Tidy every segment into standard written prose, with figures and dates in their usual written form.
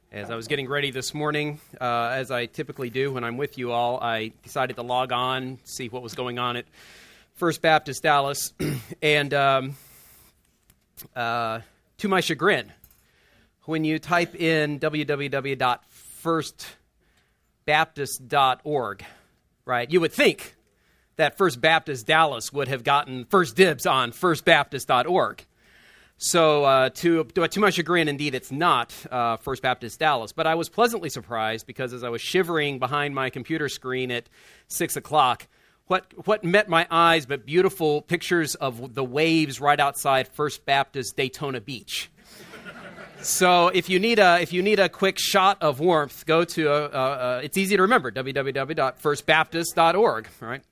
As I was getting ready this morning, as I typically do when I'm with you all, I decided to log on, see what was going on at First Baptist Dallas, and to my chagrin, when you type in www.firstbaptist.org, right, you would think that First Baptist Dallas would have gotten first dibs on firstbaptist.org. So to my chagrin, indeed, it's not First Baptist Dallas. But I was pleasantly surprised because as I was shivering behind my computer screen at 6 o'clock, what met my eyes but beautiful pictures of the waves right outside First Baptist Daytona Beach. So if you need a quick shot of warmth, go to it's easy to remember, www.firstbaptist.org. All right.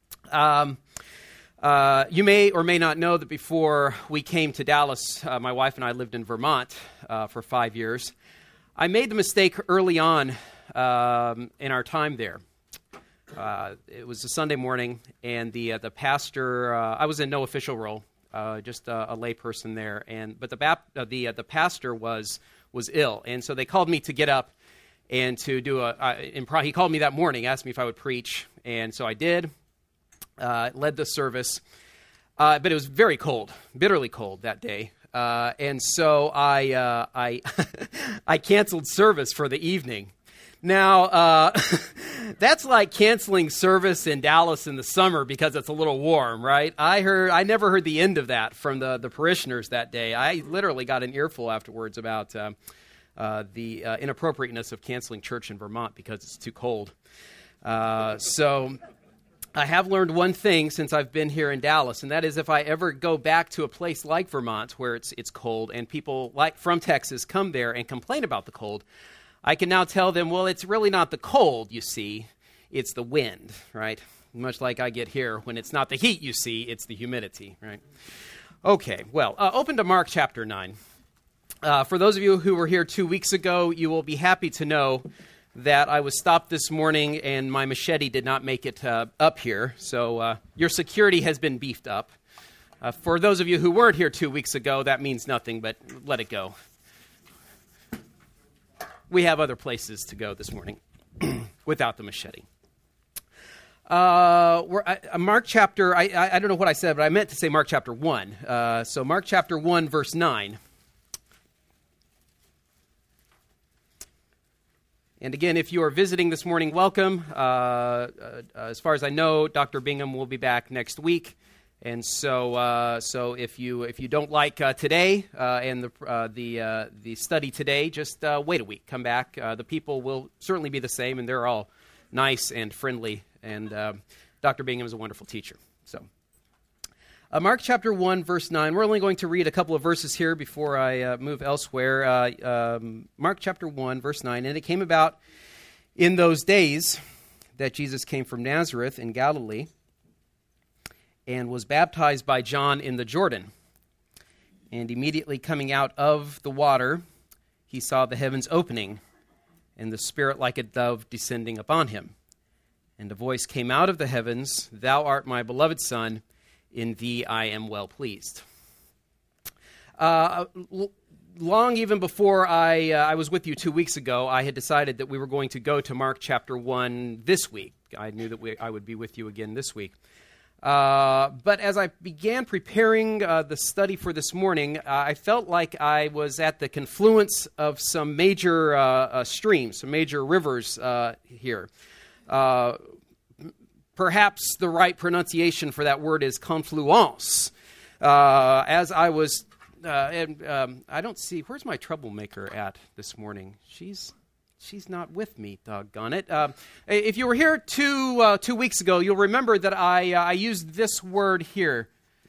You may or may not know that before we came to Dallas, my wife and I lived in Vermont for 5 years. I made the mistake early on in our time there. It was a Sunday morning, and the pastor. I was in no official role, just a lay person there. But the pastor was ill, and so they called me to get up and to do he called me that morning, asked me if I would preach, and so I did. Led the service, but it was very cold, bitterly cold that day, and so I I canceled service for the evening. Now, that's like canceling service in Dallas in the summer because it's a little warm, right? I never heard the end of that from the parishioners that day. I literally got an earful afterwards about the inappropriateness of canceling church in Vermont because it's too cold. So I have learned one thing since I've been here in Dallas, and that is if I ever go back to a place like Vermont where it's cold and people like from Texas come there and complain about the cold, I can now tell them, well, it's really not the cold, you see, it's the wind, right? Much like I get here when it's not the heat, you see, it's the humidity, right? Okay, well, open to Mark chapter 9. For those of you who were here 2 weeks ago, you will be happy to know that I was stopped this morning and my machete did not make it up here. So your security has been beefed up. For those of you who weren't here 2 weeks ago, that means nothing, but let it go. We have other places to go this morning without the machete. Mark chapter, I don't know what I said, but I meant to say Mark chapter 1. So Mark chapter 1, verse 9. And again, if you are visiting this morning, welcome. As far as I know, Dr. Bingham will be back next week, and so if you don't like today and the study today, just wait a week. Come back. The people will certainly be the same, and they're all nice and friendly. And Dr. Bingham is a wonderful teacher. So, Mark chapter 1, verse 9. We're only going to read a couple of verses here before I move elsewhere. Mark chapter 1, verse 9. And it came about in those days that Jesus came from Nazareth in Galilee and was baptized by John in the Jordan. And immediately coming out of the water, he saw the heavens opening and the Spirit like a dove descending upon him. And a voice came out of the heavens, "Thou art my beloved Son, in thee I am well pleased." Long even before I was with you 2 weeks ago, I had decided that we were going to go to Mark chapter 1 this week. I knew that I would be with you again this week. But as I began preparing the study for this morning, I felt like I was at the confluence of some major streams, some major rivers here. Perhaps the right pronunciation for that word is confluence. As I was, I don't see, where's my troublemaker at this morning? She's not with me, doggone it. If you were here 2 weeks ago, you'll remember that I used this word here,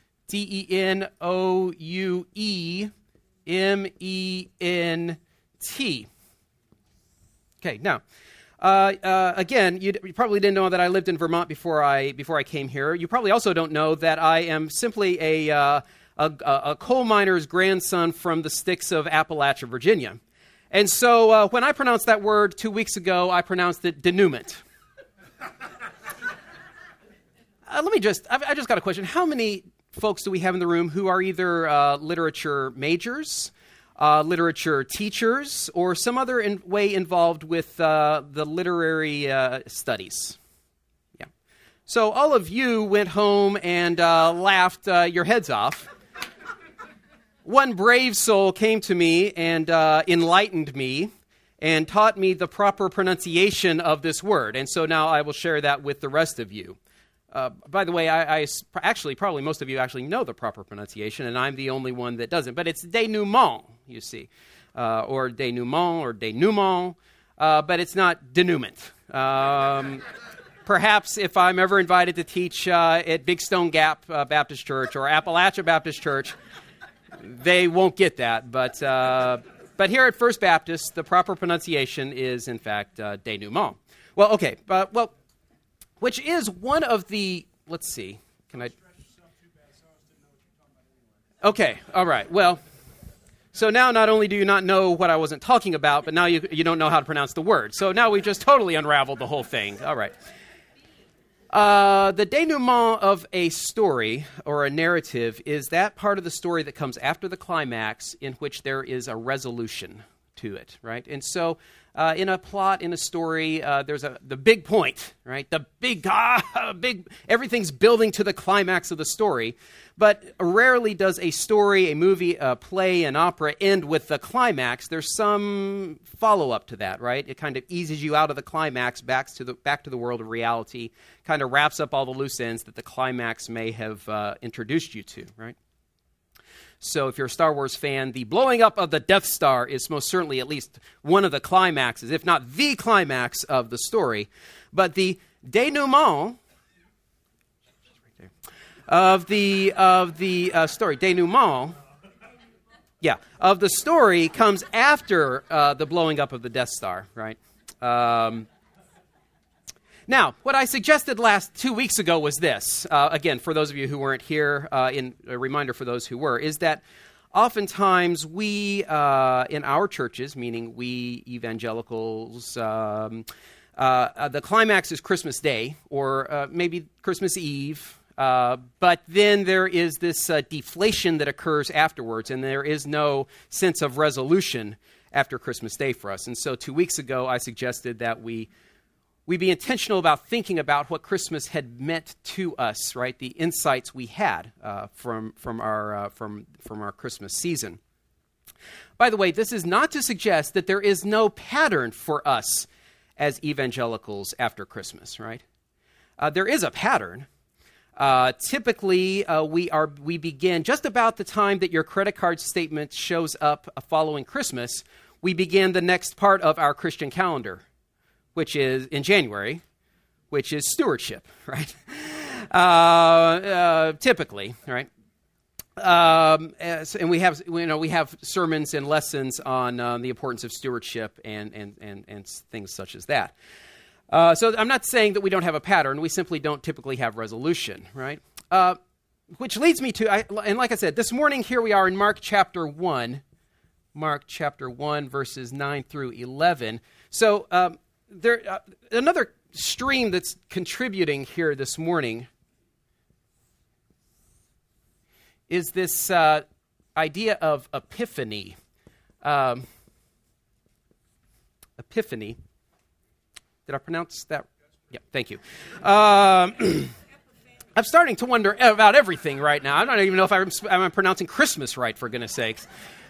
T-E-N-O-U-E-M-E-N-T. Okay, now, again, you probably didn't know that I lived in Vermont before I came here. You probably also don't know that I am simply a coal miner's grandson from the sticks of Appalachia, Virginia. And so when I pronounced that word 2 weeks ago, I pronounced it denouement. I just got a question. How many folks do we have in the room who are either literature majors literature teachers, or some other way involved with the literary studies. Yeah. So all of you went home and laughed your heads off. One brave soul came to me and enlightened me and taught me the proper pronunciation of this word. And so now I will share that with the rest of you. By the way, I actually, probably most of you actually know the proper pronunciation, and I'm the only one that doesn't. But it's denouement, you see, or denouement, or denouement, but it's not denouement. Perhaps if I'm ever invited to teach at Big Stone Gap Baptist Church or Appalachia Baptist Church, they won't get that. But here at First Baptist, the proper pronunciation is, in fact, denouement. Well, okay, which is one of the, let's see, can I? Okay, all right, well, so now not only do you not know what I wasn't talking about, but now you don't know how to pronounce the word. So now we've just totally unraveled the whole thing. All right. The denouement of a story or a narrative is that part of the story that comes after the climax in which there is a resolution to it, right? And so in a plot, in a story, there's the big point, right? The big, everything's building to the climax of the story. But rarely does a story, a movie, a play, an opera end with the climax. There's some follow-up to that, right? It kind of eases you out of the climax back to the world of reality, kind of wraps up all the loose ends that the climax may have introduced you to, right? So if you're a Star Wars fan, the blowing up of the Death Star is most certainly at least one of the climaxes, if not the climax of the story. But the denouement of the story, denouement, of the story comes after the blowing up of the Death Star, right? Now, what I suggested 2 weeks ago was this. Again, for those of you who weren't here, in a reminder for those who were, is that oftentimes we, in our churches, meaning we evangelicals, the climax is Christmas Day or maybe Christmas Eve. But then there is this deflation that occurs afterwards, and there is no sense of resolution after Christmas Day for us. And so 2 weeks ago, I suggested that we be intentional about thinking about what Christmas had meant to us, right? The insights we had from our Christmas season. By the way, this is not to suggest that there is no pattern for us as evangelicals after Christmas, right? There is a pattern. Typically, we begin just about the time that your credit card statement shows up following Christmas. We begin the next part of our Christian calendar, which is in January, which is stewardship, right? Typically, right? And we have sermons and lessons on the importance of stewardship and things such as that. So I'm not saying that we don't have a pattern. We simply don't typically have resolution, right? Which leads me to, and like I said, this morning here we are in Mark chapter 1. Mark chapter 1, verses 9 through 11. So another stream that's contributing here this morning is this idea of epiphany. Epiphany. Did I pronounce that? Yeah, thank you. I'm starting to wonder about everything right now. I don't even know if I'm pronouncing Christmas right, for goodness sakes.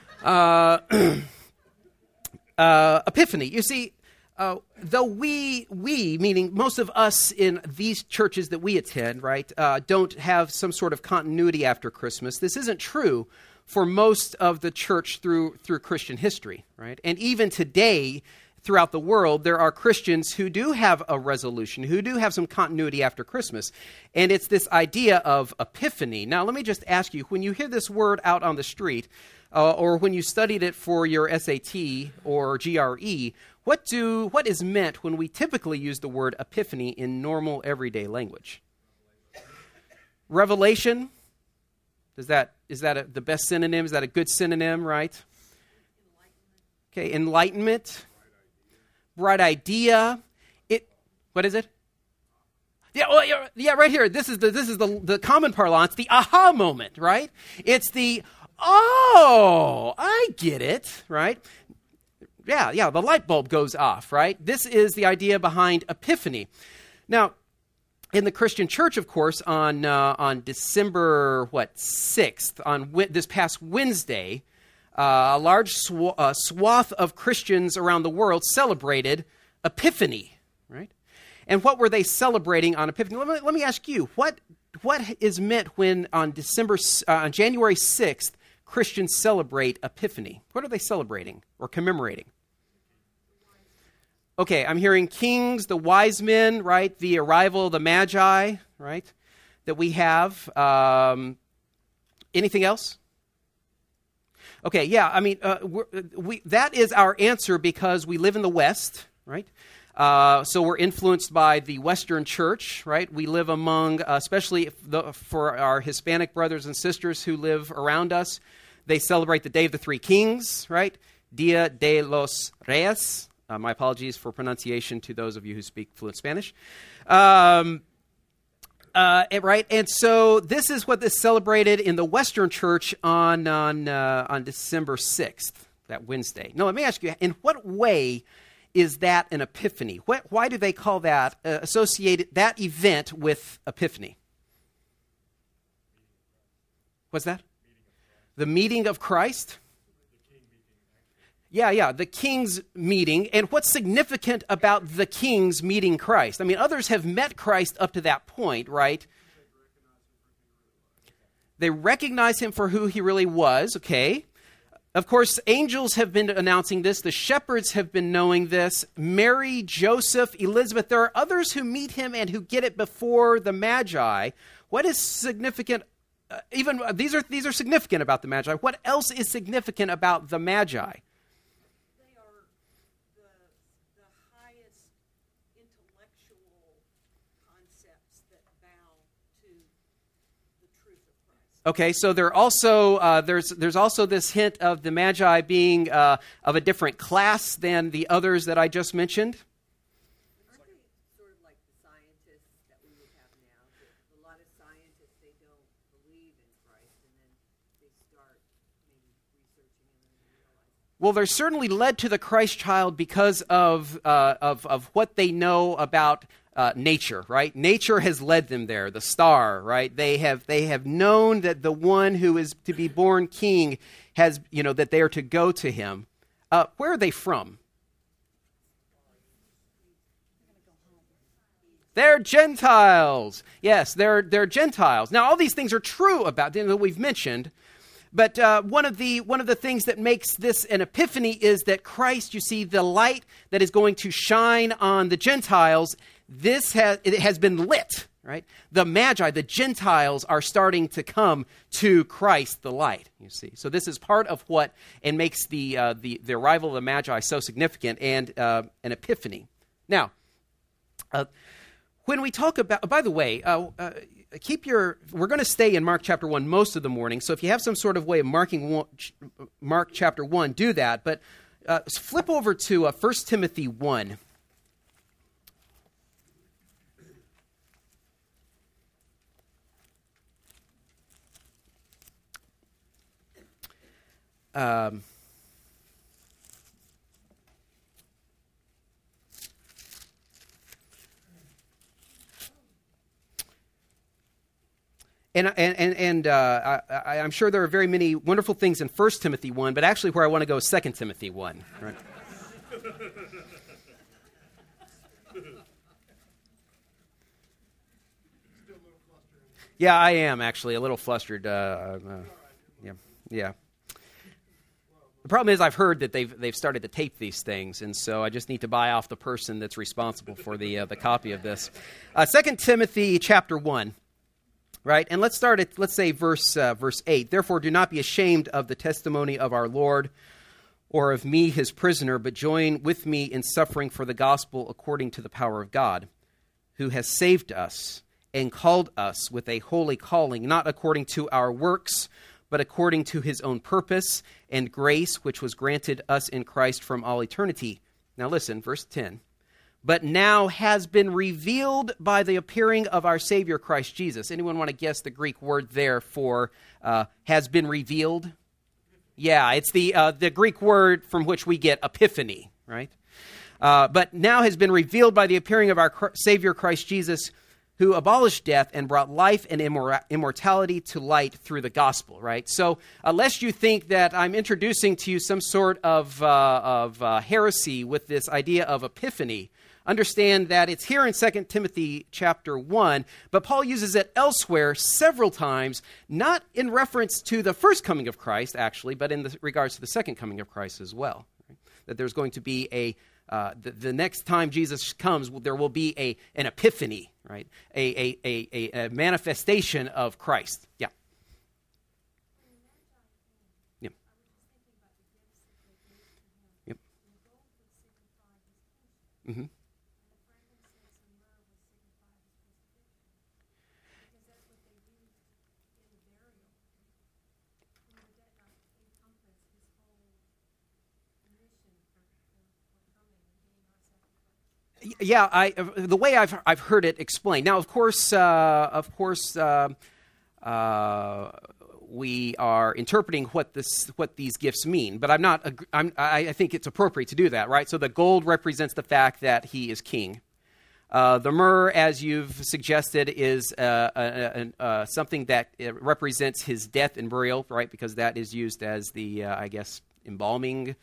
Epiphany. You see, though we, meaning most of us in these churches that we attend, right, don't have some sort of continuity after Christmas, this isn't true for most of the church through Christian history, right? And even today, throughout the world, there are Christians who do have a resolution, who do have some continuity after Christmas. And it's this idea of epiphany. Now, let me just ask you, when you hear this word out on the street, or when you studied it for your SAT or GRE, what is meant when we typically use the word epiphany in normal everyday language? Revelation? Is that the best synonym? Is that a good synonym, right? Okay, enlightenment. Bright idea. What is it? Yeah, right here. This is the common parlance, the aha moment, right? It's the Oh, I get it, right? Yeah, the light bulb goes off, right? This is the idea behind Epiphany. Now, in the Christian church, of course, on December 6th, on this past Wednesday, a large swath of Christians around the world celebrated Epiphany, right? And what were they celebrating on Epiphany? Let me ask you, what is meant when on January 6th, Christians celebrate Epiphany? What are they celebrating or commemorating? Okay, I'm hearing kings, the wise men, right? The arrival of the Magi, right? That we have. Anything else? Okay, yeah, I mean, that is our answer because we live in the West, right? So we're influenced by the Western church, right? We live among, especially for our Hispanic brothers and sisters who live around us, they celebrate the Day of the Three Kings, right? Dia de los Reyes. My apologies for pronunciation to those of you who speak fluent Spanish. Right? And so this is what is celebrated in the Western church on December 6th, that Wednesday. Now, let me ask you, in what way is that an epiphany? Why do they call that, associated that event with Epiphany? What's that? The meeting of Christ? Yeah, the king's meeting. And what's significant about the king's meeting Christ? I mean, others have met Christ up to that point, right? They recognize him for who he really was, okay? Of course, angels have been announcing this. The shepherds have been knowing this. Mary, Joseph, Elizabeth. There are others who meet him and who get it before the Magi. What is significant? These are significant about the Magi. What else is significant about the Magi? Okay, so there also there's also this hint of the Magi being of a different class than the others that I just mentioned. Aren't they sort of like the scientists that we would have now? A lot of scientists, they don't believe in Christ, and then they start maybe researching him and realize. Well, they're certainly led to the Christ child because of what they know about nature, right? Nature has led them there. The star, right? They have known that the one who is to be born king has, that they are to go to him. Where are they from? They're Gentiles. Yes, they're Gentiles. Now, all these things are true about them that we've mentioned. But one of the things that makes this an epiphany is that Christ, you see, the light that is going to shine on the Gentiles, it has been lit, right? The Magi, the Gentiles, are starting to come to Christ, the light, you see. So this is part of what and makes the arrival of the Magi so significant and an epiphany. Now, when we talk about, by the way, we're going to stay in Mark chapter 1 most of the morning, so if you have some sort of way of marking Mark chapter 1, do that. But flip over to 1 Timothy 1. I'm sure there are very many wonderful things in 1 Timothy 1, but actually where I want to go is 2 Timothy 1. Right? Yeah, I am actually a little flustered. Yeah. The problem is I've heard that they've started to tape these things, and so I just need to buy off the person that's responsible for the copy of this. 2 Timothy chapter 1. Right, and let's start at, let's say, verse 8. Therefore, do not be ashamed of the testimony of our Lord or of me, his prisoner, but join with me in suffering for the gospel according to the power of God, who has saved us and called us with a holy calling, not according to our works, but according to his own purpose and grace, which was granted us in Christ from all eternity. Now listen, verse 10. But now has been revealed by the appearing of our Savior Christ Jesus. Anyone want to guess the Greek word there for has been revealed? Yeah, it's the Greek word from which we get epiphany, right? But now has been revealed by the appearing of our Savior Christ Jesus, who abolished death and brought life and immortality to light through the gospel, right? So, lest you think that I'm introducing to you some sort of heresy with this idea of epiphany, understand that it's here in 2 Timothy chapter 1, but Paul uses it elsewhere several times, not in reference to the first coming of Christ, actually, but in regards to the second coming of Christ as well. Right? That there's going to be the next time Jesus comes, there will be an epiphany, right? A manifestation of Christ. Yeah. Yep. Yep. Mm-hmm. Yeah, the way I've heard it explained. Now, of course, we are interpreting what these gifts mean, but I think it's appropriate to do that, right? So the gold represents the fact that he is king. The myrrh, as you've suggested, is something that represents his death and burial, right? Because that is used as the, embalming.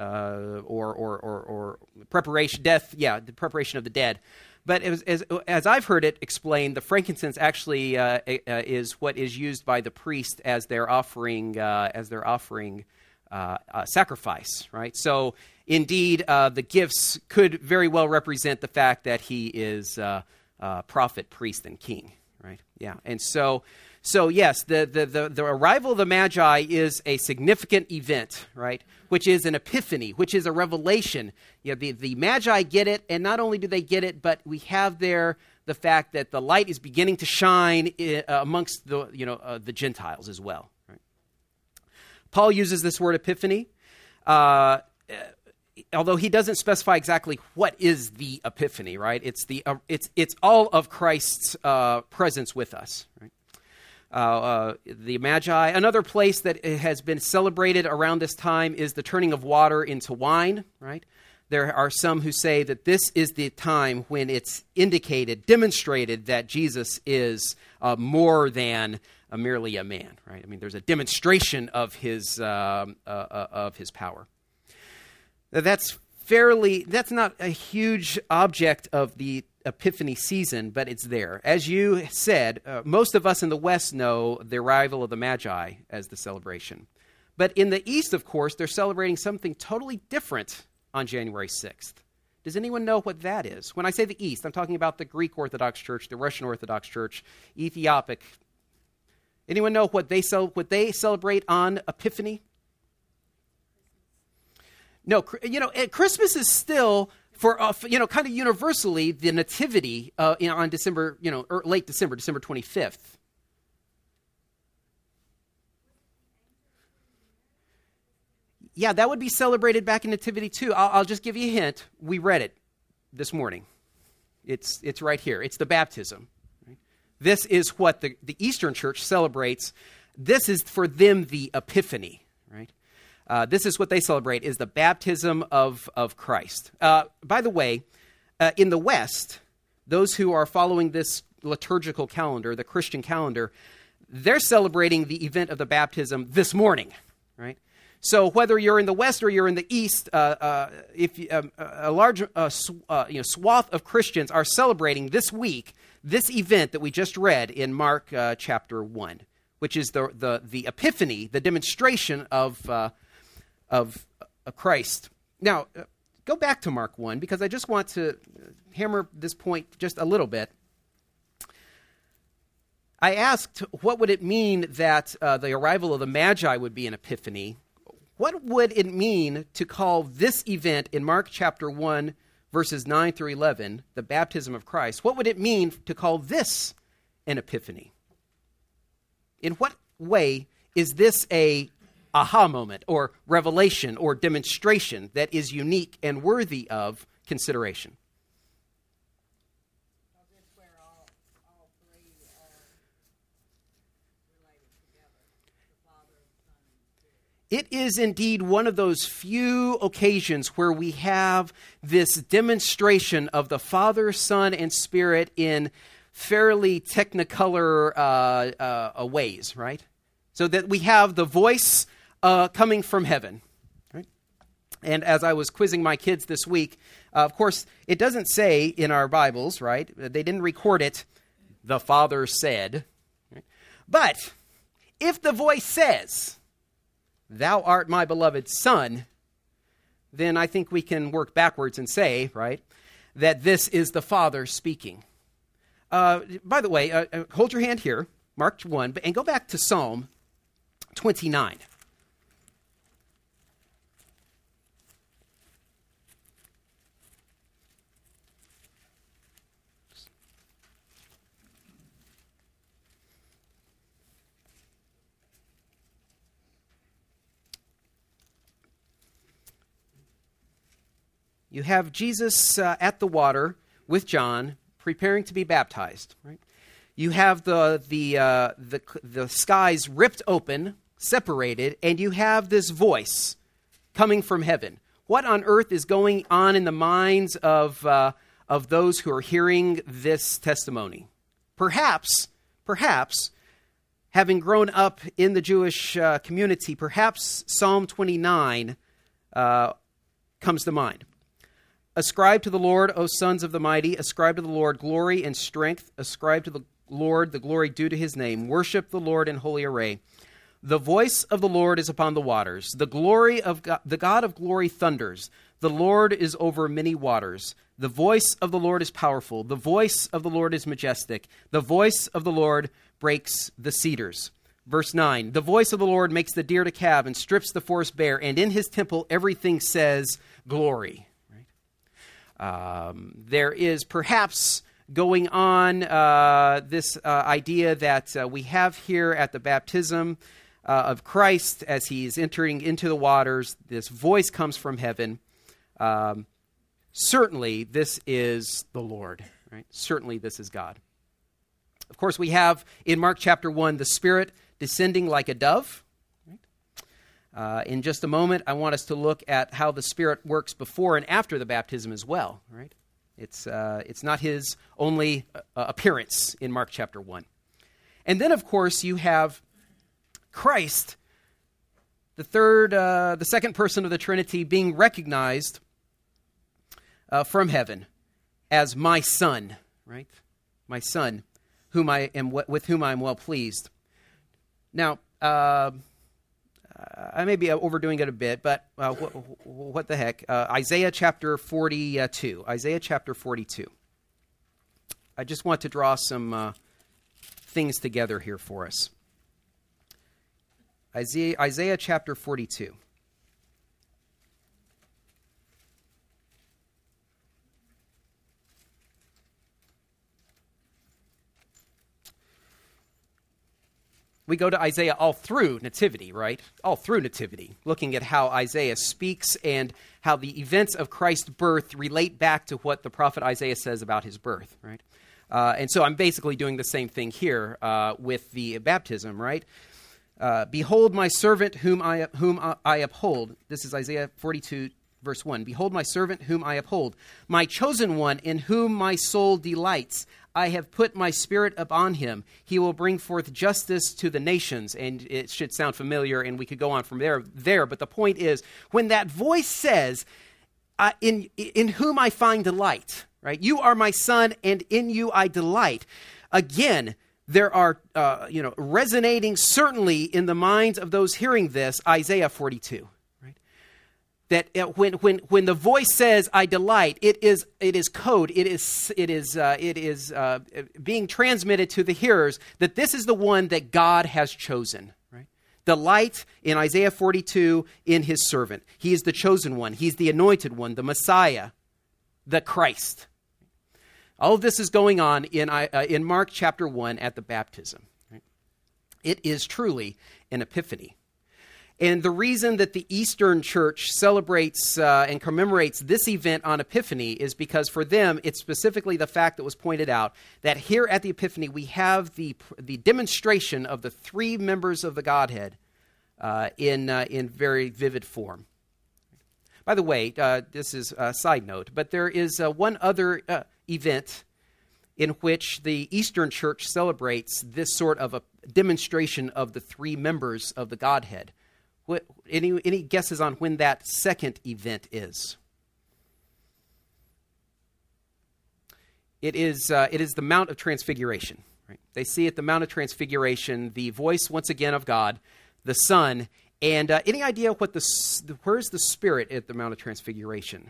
Or preparation, death, the preparation of the dead. But as I've heard it explained, the frankincense actually is what is used by the priest as they're offering sacrifice, right? So indeed, the gifts could very well represent the fact that he is prophet, priest, and king, right? Yeah, and so yes, the arrival of the Magi is a significant event, right? Which is an epiphany, which is a revelation. You know, the Magi get it, and not only do they get it, but we have there the fact that the light is beginning to shine amongst the Gentiles as well. Right? Paul uses this word epiphany, although he doesn't specify exactly what is the epiphany. Right? It's all of Christ's presence with us. Right? The Magi. Another place that has been celebrated around this time is the turning of water into wine, right? There are some who say that this is the time when it's demonstrated that Jesus is more than merely a man, right? I mean, there's a demonstration of his power. That's not a huge object of the Epiphany season, but it's there. As you said, most of us in the West know the arrival of the Magi as the celebration. But in the East, of course, they're celebrating something totally different on January 6th. Does anyone know what that is? When I say the East, I'm talking about the Greek Orthodox Church, the Russian Orthodox Church, Ethiopic. Anyone know what they celebrate on Epiphany? No, Christmas is still for kind of universally the nativity on December, late December 25th. Yeah, that would be celebrated back in Nativity too. I'll just give you a hint. We read it this morning. It's right here. It's the baptism. Right? This is what the Eastern Church celebrates. This is for them the Epiphany, right? This is what they celebrate, is the baptism of Christ. By the way, in the West, those who are following this liturgical calendar, the Christian calendar, they're celebrating the event of the baptism this morning, right? So whether you're in the West or you're in the East, if a large swath of Christians are celebrating this week this event that we just read in Mark chapter 1, which is the Epiphany, the demonstration of Christ. Now, go back to Mark 1, because I just want to hammer this point just a little bit. I asked, what would it mean that the arrival of the Magi would be an epiphany? What would it mean to call this event in Mark chapter 1, verses 9 through 11, the baptism of Christ? What would it mean to call this an epiphany? In what way is this a aha moment or revelation or demonstration that is unique and worthy of consideration? It is indeed one of those few occasions where we have this demonstration of the Father, Son, and Spirit in fairly technicolor ways, right? So that we have the voice coming from heaven, right? And as I was quizzing my kids this week, of course, it doesn't say in our Bibles, right? They didn't record it, the Father said. Right? But if the voice says, "Thou art my beloved Son," then I think we can work backwards and say, right, that this is the Father speaking. By the way, hold your hand here, Mark 1, and go back to Psalm 29. You have Jesus at the water with John, preparing to be baptized. Right? You have the skies ripped open, separated, and you have this voice coming from heaven. What on earth is going on in the minds of those who are hearing this testimony? Perhaps, having grown up in the Jewish community, perhaps Psalm 29 comes to mind. Ascribe to the Lord, O sons of the mighty. Ascribe to the Lord glory and strength. Ascribe to the Lord the glory due to his name. Worship the Lord in holy array. The voice of the Lord is upon the waters. The glory of God, the God of glory thunders. The Lord is over many waters. The voice of the Lord is powerful. The voice of the Lord is majestic. The voice of the Lord breaks the cedars. Verse 9, the voice of the Lord makes the deer to calve and strips the forest bare. And in his temple everything says glory. There is perhaps going on this idea that we have here at the baptism of Christ as he's entering into the waters. This voice comes from heaven. Certainly, this is the Lord. Right? Certainly, this is God. Of course, we have in Mark chapter 1 the Spirit descending like a dove. In just a moment, I want us to look at how the Spirit works before and after the baptism as well. Right? It's not his only appearance in Mark chapter 1. And then, of course, you have Christ, the second person of the Trinity, being recognized from heaven as my Son. Right? My Son, with whom I am well pleased. Now, I may be overdoing it a bit, but what the heck? Isaiah chapter 42. Isaiah chapter 42. I just want to draw some things together here for us. Isaiah chapter 42. We go to Isaiah all through Nativity, right? All through Nativity, looking at how Isaiah speaks and how the events of Christ's birth relate back to what the prophet Isaiah says about his birth, right? And so I'm basically doing the same thing here with the baptism, right? Behold my servant whom I uphold. This is Isaiah 42, verse 1. Behold my servant whom I uphold, my chosen one in whom my soul delights. I have put my spirit upon him. He will bring forth justice to the nations. And it should sound familiar, and we could go on from there. But the point is, when that voice says, in whom I find delight, right? You are my son, and in you I delight. Again, there are, resonating certainly in the minds of those hearing this, Isaiah 42. That when the voice says "I delight," it is code. It is being transmitted to the hearers that this is the one that God has chosen. Right? Delight in Isaiah 42 in His servant. He is the chosen one. He's the anointed one, the Messiah, the Christ. All of this is going on in Mark chapter 1 at the baptism. Right? It is truly an epiphany. And the reason that the Eastern Church celebrates and commemorates this event on Epiphany is because for them, it's specifically the fact that was pointed out that here at the Epiphany, we have the demonstration of the three members of the Godhead in very vivid form. By the way, this is a side note, but there is one other event in which the Eastern Church celebrates this sort of a demonstration of the three members of the Godhead. Any guesses on when that second event is? It is the Mount of Transfiguration. Right? They see at the Mount of Transfiguration the voice once again of God, the Son, and any idea where's the Spirit at the Mount of Transfiguration?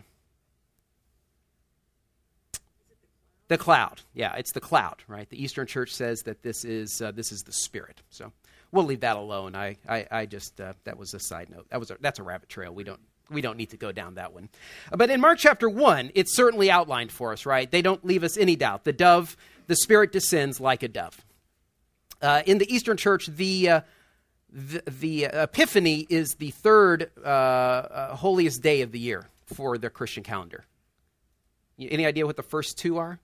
The cloud. Yeah, it's the cloud, right? The Eastern Church says that this is the Spirit. So we'll leave that alone. I just that was a side note. That's a rabbit trail. We don't need to go down that one. But in Mark chapter 1, it's certainly outlined for us, right? They don't leave us any doubt. The Spirit descends like a dove. In the Eastern Church, the Epiphany is the third holiest day of the year for the Christian calendar. Any idea what the first two are?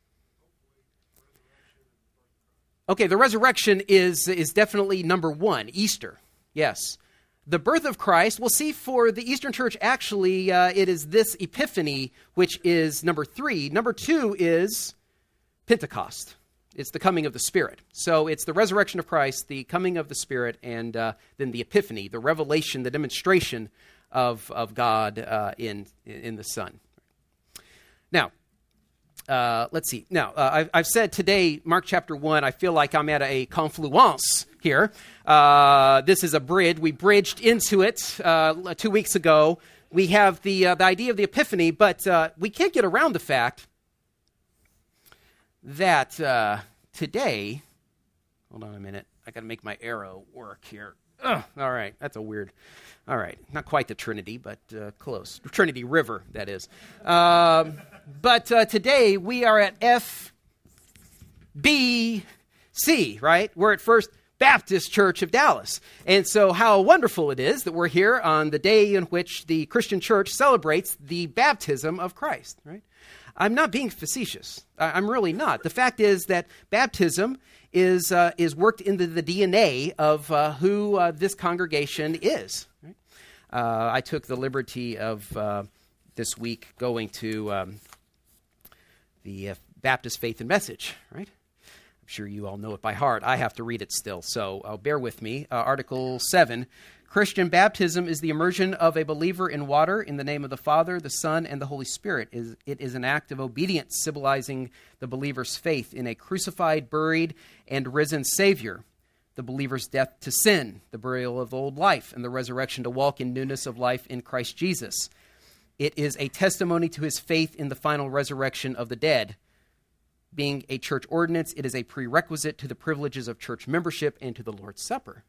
Okay, the resurrection is definitely number one, Easter, yes. The birth of Christ, we'll see for the Eastern Church, actually, it is this Epiphany, which is number 3. Number 2 is Pentecost. It's the coming of the Spirit. So it's the resurrection of Christ, the coming of the Spirit, and then the Epiphany, the revelation, the demonstration of God in the Son. Now, let's see. Now, I've said today, Mark chapter 1, I feel like I'm at a confluence here. This is a bridge. We bridged into it 2 weeks ago. We have the idea of the Epiphany, but we can't get around the fact that today, hold on a minute, I got to make my arrow work here. All right, that's a weird, all right, not quite the Trinity, but close. Trinity River, that is. But today we are at FBC, right? We're at First Baptist Church of Dallas. And so how wonderful it is that we're here on the day in which the Christian church celebrates the baptism of Christ, right? I'm not being facetious. I'm really not. The fact is that baptism is worked into the DNA of who this congregation is. Right? I took the liberty of this week going to the Baptist Faith and Message, right? I'm sure you all know it by heart. I have to read it still, so bear with me. Article 7, Christian baptism is the immersion of a believer in water in the name of the Father, the Son, and the Holy Spirit. It is an act of obedience symbolizing the believer's faith in a crucified, buried, and risen Savior, the believer's death to sin, the burial of the old life, and the resurrection to walk in newness of life in Christ Jesus. It is a testimony to his faith in the final resurrection of the dead. Being a church ordinance, it is a prerequisite to the privileges of church membership and to the Lord's Supper.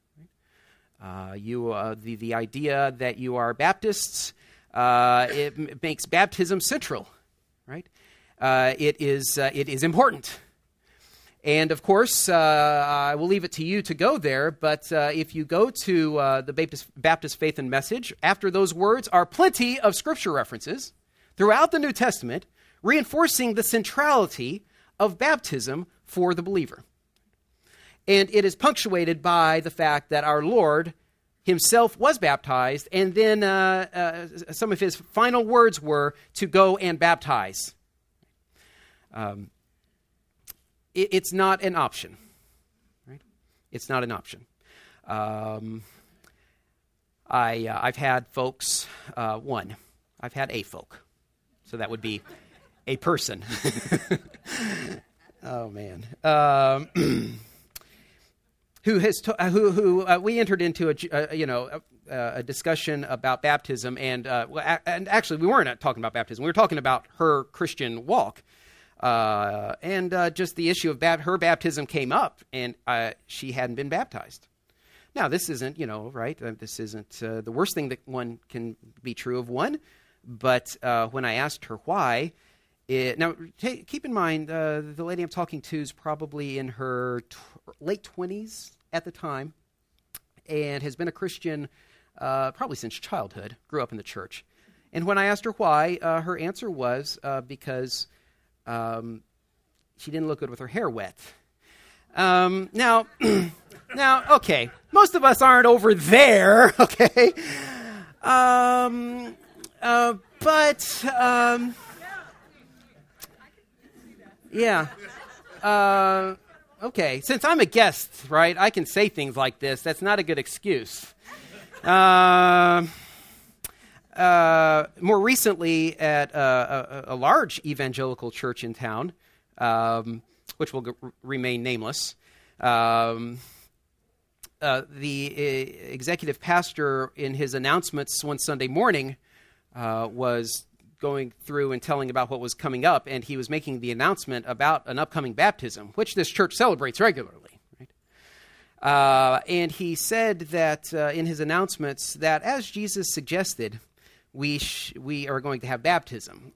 The idea that you are Baptists, it makes baptism central, right? It is important. And, of course, I will leave it to you to go there, but if you go to the Baptist Faith and Message, after those words are plenty of scripture references throughout the New Testament reinforcing the centrality of baptism for the believer. And it is punctuated by the fact that our Lord himself was baptized, and then some of his final words were to go and baptize. It's not an option, right? It's not an option. I've had folks, I've had a folk, so that would be a person. Oh man, who we entered into a discussion about baptism, and actually we weren't talking about baptism. We were talking about her Christian walk. And just the issue of her baptism came up, and she hadn't been baptized. Now, this isn't, right? This isn't the worst thing that one can be true of one. But when I asked her why, keep in mind, the lady I'm talking to is probably in her late 20s at the time, and has been a Christian probably since childhood, grew up in the church. And when I asked her why, her answer was because she didn't look good with her hair wet. Now, okay, most of us aren't over there, okay? Yeah. Okay, since I'm a guest, right, I can say things like this. That's not a good excuse. More recently, at a large evangelical church in town, which will remain nameless, the executive pastor, in his announcements one Sunday morning, was going through and telling about what was coming up, and he was making the announcement about an upcoming baptism, which this church celebrates regularly. Right? And he said that in his announcements that, as Jesus suggested, we are going to have baptism.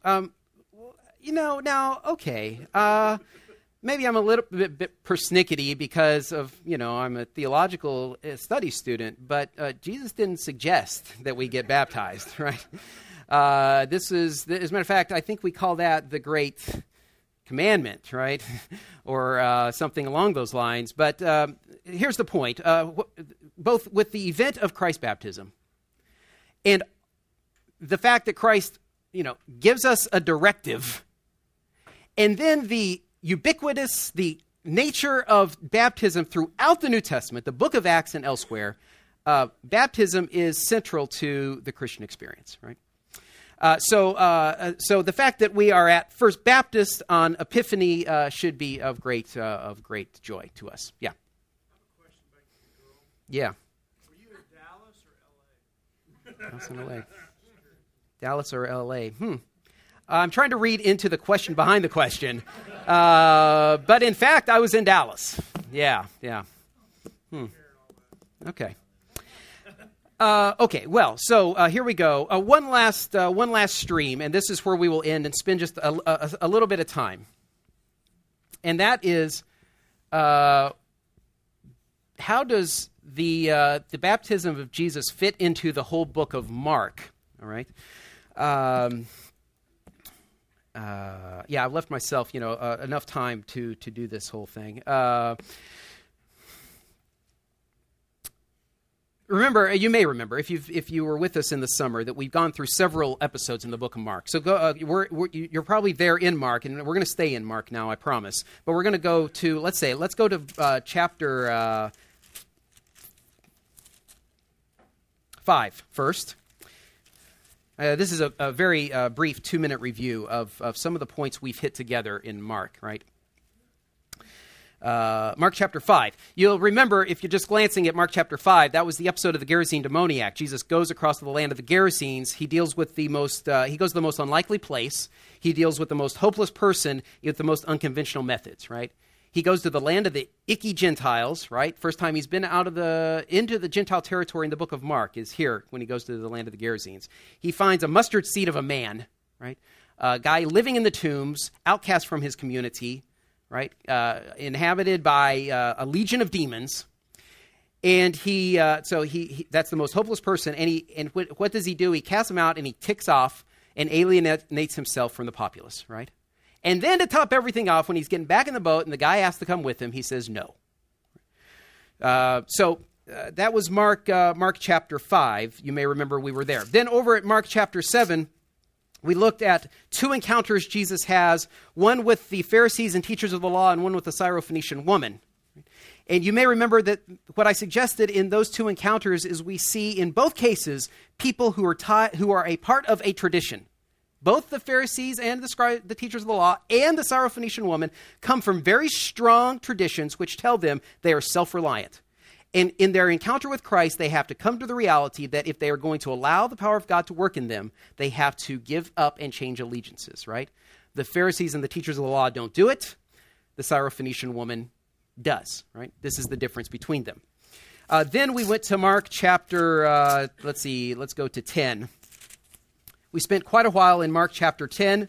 Maybe I'm a little bit persnickety because of, I'm a theological study student, but Jesus didn't suggest that we get baptized, right? This is, as a matter of fact, I think we call that the Great Commandment, right? Or something along those lines. But here's the point. Both with the event of Christ's baptism and the fact that Christ, gives us a directive, and then the nature of baptism throughout the New Testament, the book of Acts and elsewhere, baptism is central to the Christian experience, right? So the fact that we are at First Baptist on Epiphany should be of great joy to us. Yeah. I have a question back to the girl. Yeah. Were you in Dallas or L.A.? Dallas and L.A. Dallas or L.A. I'm trying to read into the question behind the question, but in fact, I was in Dallas. Yeah. Okay. Okay, well, so here we go. One last stream, and this is where we will end and spend just a little bit of time. And that is, how does the baptism of Jesus fit into the whole book of Mark? All right. I've left myself, enough time to do this whole thing. Remember, you may remember, if you were with us in the summer, that we've gone through several episodes in the book of Mark. So you're probably there in Mark, and we're going to stay in Mark now, I promise. But we're going to go to, let's go to chapter 5 first. This is a very brief 2-minute review of some of the points we've hit together in Mark, right? Mark chapter 5. You'll remember, if you're just glancing at Mark chapter 5, that was the episode of the Gerasene demoniac. Jesus goes across to the land of the Gerasenes. He deals with he goes to the most unlikely place. He deals with the most hopeless person with the most unconventional methods, right? He goes to the land of the icky Gentiles, right? First time he's been into the Gentile territory in the book of Mark is here when he goes to the land of the Gerasenes. He finds a mustard seed of a man, right? A guy living in the tombs, outcast from his community, right? Inhabited by a legion of demons. And he that's the most hopeless person. And what does he do? He casts him out and he ticks off and alienates himself from the populace, right? And then to top everything off, when he's getting back in the boat and the guy asks to come with him, he says no. That was Mark chapter 5. You may remember we were there. Then over at Mark chapter 7, we looked at 2 encounters Jesus has, one with the Pharisees and teachers of the law and one with the Syrophoenician woman. And you may remember that what I suggested in those 2 encounters is we see in both cases people who are a part of a tradition. Both the Pharisees and the teachers of the law and the Syrophoenician woman come from very strong traditions which tell them they are self-reliant. And in their encounter with Christ, they have to come to the reality that if they are going to allow the power of God to work in them, they have to give up and change allegiances, right? The Pharisees and the teachers of the law don't do it. The Syrophoenician woman does, right? This is the difference between them. Then we went to Mark chapter, let's go to 10. We spent quite a while in Mark chapter 10.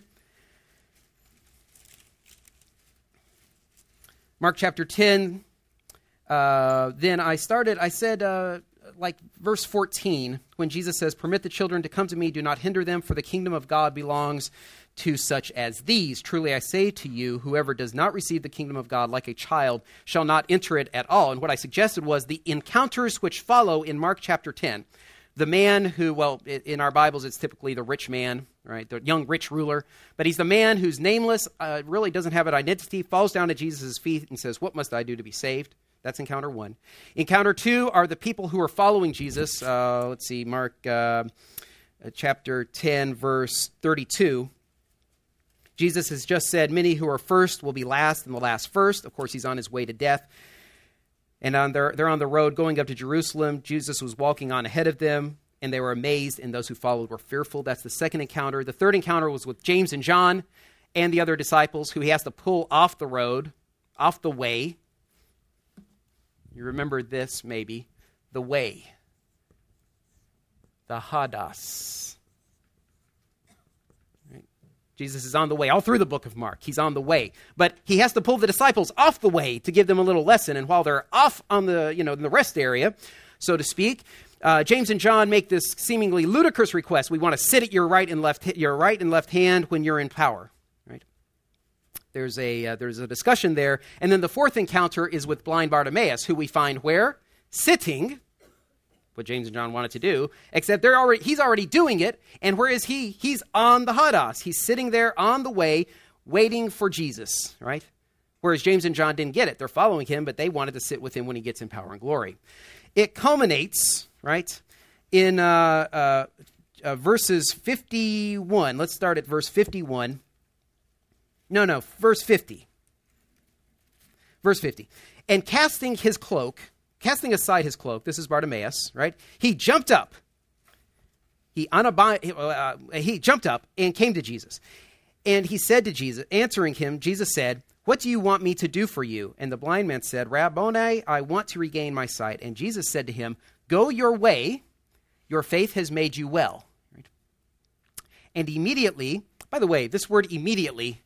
Mark chapter 10, then I said, verse 14, when Jesus says, "Permit the children to come to me, do not hinder them, for the kingdom of God belongs to such as these. Truly I say to you, whoever does not receive the kingdom of God like a child shall not enter it at all. And what I suggested was the encounters which follow in Mark chapter 10. The man who, well, in our Bibles, it's typically the rich man, right? The young rich ruler. But he's the man who's nameless, really doesn't have an identity, falls down at Jesus' feet and says, what must I do to be saved? That's encounter 1. Encounter 2 are the people who are following Jesus. Let's see, Mark chapter 10, verse 32. Jesus has just said, many who are first will be last and the last first. Of course, he's on his way to death. And they're on the road going up to Jerusalem. Jesus was walking on ahead of them, and they were amazed, and those who followed were fearful. That's the second encounter. The third encounter was with James and John and the other disciples, who he has to pull off the road, off the way. You remember this, maybe. The way. The hadas. Jesus is on the way. All through the book of Mark, he's on the way. But he has to pull the disciples off the way to give them a little lesson. And while they're off on the, in the rest area, so to speak, James and John make this seemingly ludicrous request. We want to sit at your right and left hand when you're in power. Right? There's a discussion there. And then the fourth encounter is with blind Bartimaeus, who we find where? Sitting. What James and John wanted to do, except he's already doing it, and where is he? He's on the hadas. He's sitting there on the way, waiting for Jesus, right? Whereas James and John didn't get it. They're following him, but they wanted to sit with him when he gets in power and glory. It culminates, right, in verses 51. Let's start at verse 51. Verse 50. Verse 50. And casting aside his cloak, this is Bartimaeus, right? He jumped up. He jumped up and came to Jesus. And he said to Jesus, answering him, Jesus said, what do you want me to do for you? And the blind man said, Rabboni, I want to regain my sight. And Jesus said to him, go your way, your faith has made you well. Right? And immediately, by the way, this word immediately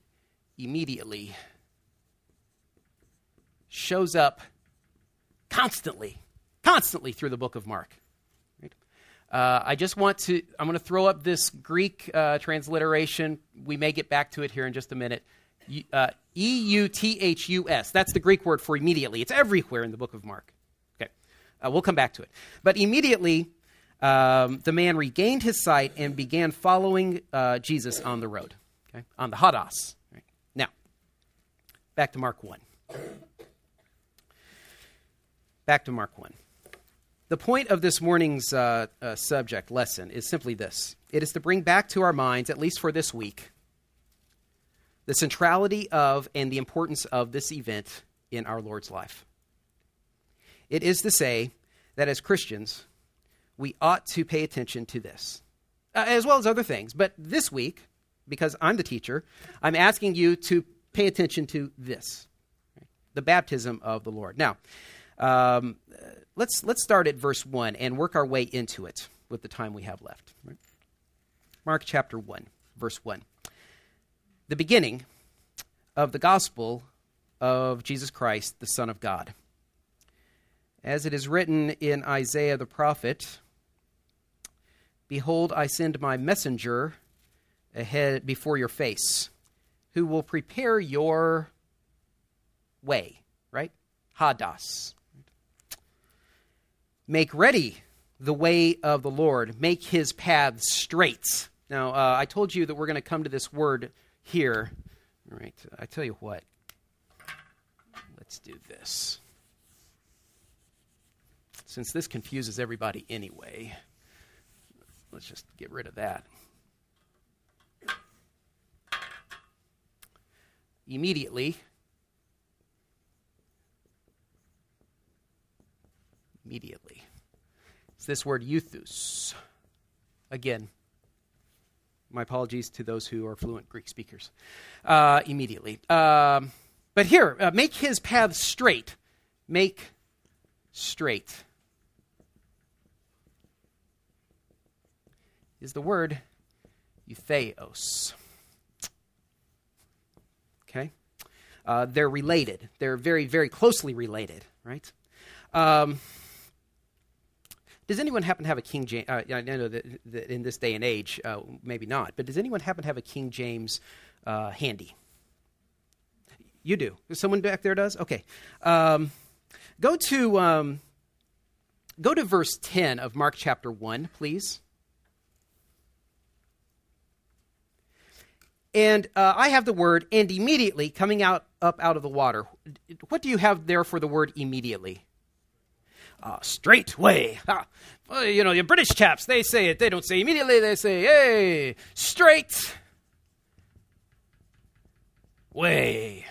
shows up constantly through the book of Mark. Right? I'm going to throw up this Greek transliteration. We may get back to it here in just a minute. E-U-T-H-U-S. That's the Greek word for immediately. It's everywhere in the book of Mark. Okay, we'll come back to it. But immediately, the man regained his sight and began following Jesus on the road, okay, on the hadas. Right? Now, back to Mark 1. Back to Mark 1. The point of this morning's subject lesson is simply this. It is to bring back to our minds, at least for this week, the centrality of and the importance of this event in our Lord's life. It is to say that as Christians, we ought to pay attention to this, as well as other things. But this week, because I'm the teacher, I'm asking you to pay attention to this, right? The baptism of the Lord. Now, let's start at verse 1 and work our way into it with the time we have left. Right? Mark chapter 1, verse 1. The beginning of the gospel of Jesus Christ, the Son of God. As it is written in Isaiah the prophet, behold, I send my messenger ahead before your face, who will prepare your way, right? Hadas. Make ready the way of the Lord. Make his paths straight. Now, I told you that we're going to come to this word here. All right, I tell you what. Let's do this. Since this confuses everybody anyway, let's just get rid of that. Immediately. It's this word euthus. Again, my apologies to those who are fluent Greek speakers. Immediately. But here, make his path straight. Make straight. Is the word eutheos. Okay? They're related. They're very, very closely related, right? Does anyone happen to have a King James? I know that in this day and age, maybe not, but does anyone happen to have a King James handy? You do. Someone back there does? Okay. Go to verse 10 of Mark chapter 1, please. And I have the word, and immediately, coming up out of the water. What do you have there for the word immediately? Straightway. Well, you know, the British chaps, they say it. They don't say immediately. They say, hey, straight way.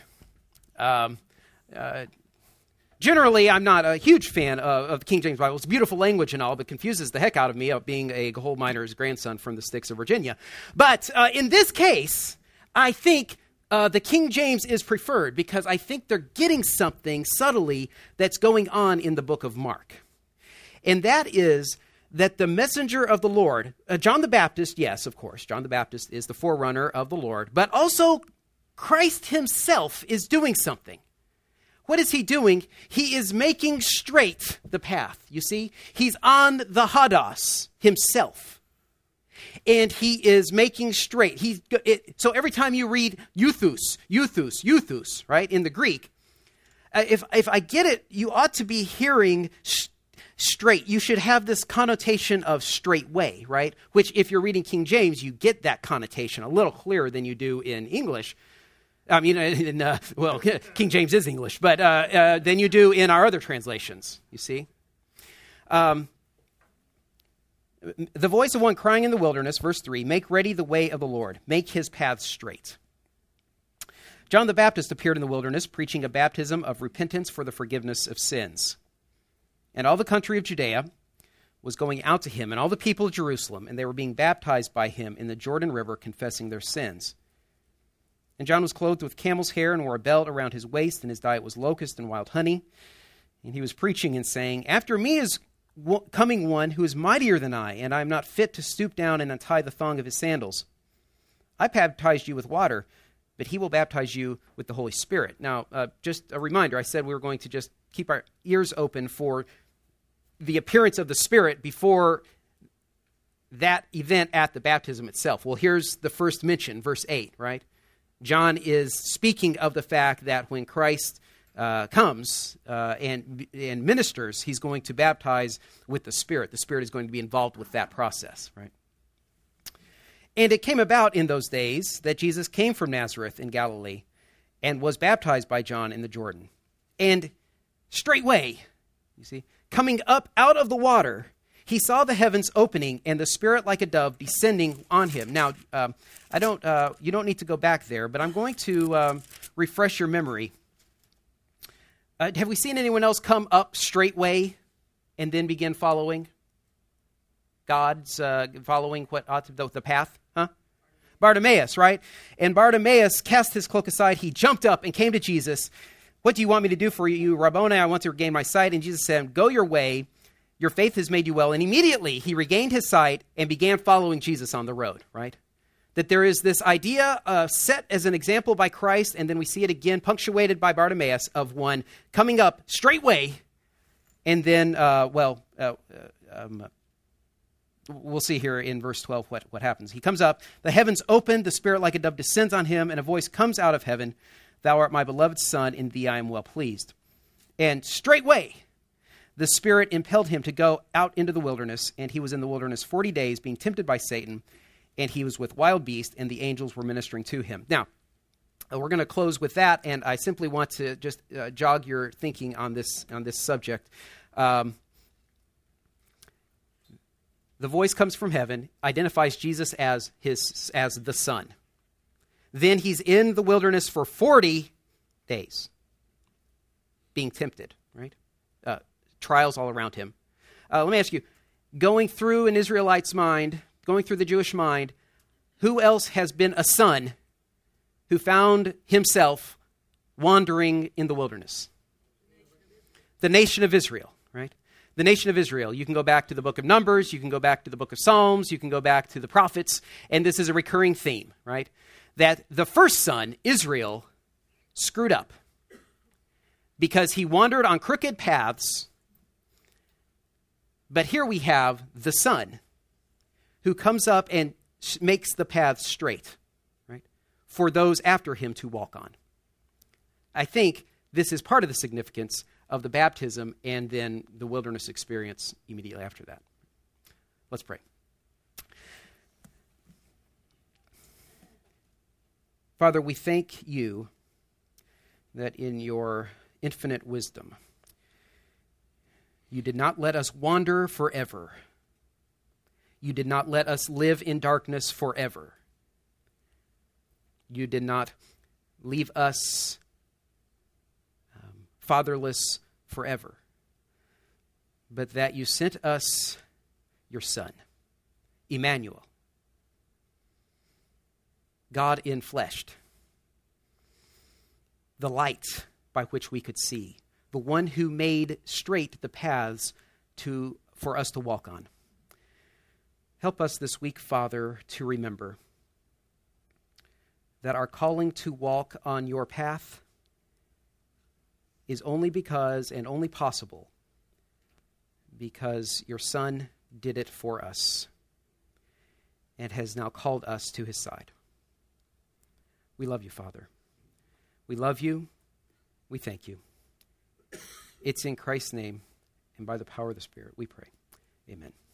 Generally, I'm not a huge fan of the King James Bible. It's a beautiful language and all, but confuses the heck out of me of being a coal miner's grandson from the sticks of Virginia. But in this case, I think the King James is preferred because I think they're getting something subtly that's going on in the book of Mark. And that is that the messenger of the Lord, John the Baptist, yes, of course, John the Baptist is the forerunner of the Lord, but also Christ himself is doing something. What is he doing? He is making straight the path, you see? He's on the Hadas himself. And he is making straight. So every time you read euthus, right, in the Greek, if I get it, you ought to be hearing straight. You should have this connotation of straight way, right? Which if you're reading King James, you get that connotation a little clearer than you do in English. I mean, King James is English, but than you do in our other translations, you see? The voice of one crying in the wilderness, verse 3, make ready the way of the Lord, make his paths straight. John the Baptist appeared in the wilderness, preaching a baptism of repentance for the forgiveness of sins. And all the country of Judea was going out to him, and all the people of Jerusalem, and they were being baptized by him in the Jordan River, confessing their sins. And John was clothed with camel's hair and wore a belt around his waist, and his diet was locust and wild honey. And he was preaching and saying, after me is coming one who is mightier than I, and I am not fit to stoop down and untie the thong of his sandals. I baptized you with water, but he will baptize you with the Holy Spirit. Now, just a reminder, I said we were going to just keep our ears open for the appearance of the Spirit before that event at the baptism itself. Well, here's the first mention, verse 8, right? John is speaking of the fact that when Christ comes and ministers, he's going to baptize with the Spirit. The Spirit is going to be involved with that process, right? And it came about in those days that Jesus came from Nazareth in Galilee and was baptized by John in the Jordan. And straightway, you see, coming up out of the water, he saw the heavens opening and the Spirit like a dove descending on him. Now, you don't need to go back there, but I'm going to refresh your memory. Have we seen anyone else come up straightway and then begin following God's, following what ought to the path? Huh? Bartimaeus, right? And Bartimaeus cast his cloak aside. He jumped up and came to Jesus. What do you want me to do for you, Rabboni? I want to regain my sight. And Jesus said, go your way. Your faith has made you well. And immediately he regained his sight and began following Jesus on the road, right? That there is this idea set as an example by Christ, and then we see it again punctuated by Bartimaeus of one coming up straightway, and then, we'll see here in verse 12 what happens. He comes up, the heavens open, the Spirit like a dove descends on him, and a voice comes out of heaven, thou art my beloved Son, in thee I am well pleased. And straightway, the Spirit impelled him to go out into the wilderness, and he was in the wilderness 40 days, being tempted by Satan, and he was with wild beasts, and the angels were ministering to him. Now, we're going to close with that, and I simply want to just jog your thinking on this subject. The voice comes from heaven, identifies Jesus as the Son. Then he's in the wilderness for 40 days, being tempted, right? Trials all around him. Let me ask you, going through an Israelite's mind, going through the Jewish mind, who else has been a son who found himself wandering in the wilderness? The nation of Israel, right? The nation of Israel. You can go back to the book of Numbers, you can go back to the book of Psalms, you can go back to the prophets, and this is a recurring theme, right? That the first son, Israel, screwed up because he wandered on crooked paths But here we have the Son who comes up and makes the path straight, right, for those after him to walk on. I think this is part of the significance of the baptism and then the wilderness experience immediately after that. Let's pray. Father, we thank you that in your infinite wisdom, you did not let us wander forever. You did not let us live in darkness forever. You did not leave us fatherless forever, but that you sent us your Son, Emmanuel, God infleshed, the light by which we could see, the one who made straight the paths for us to walk on. Help us this week, Father, to remember that our calling to walk on your path is only because and only possible because your Son did it for us and has now called us to his side. We love you, Father. We love you. We thank you. It's in Christ's name and by the power of the Spirit we pray. Amen.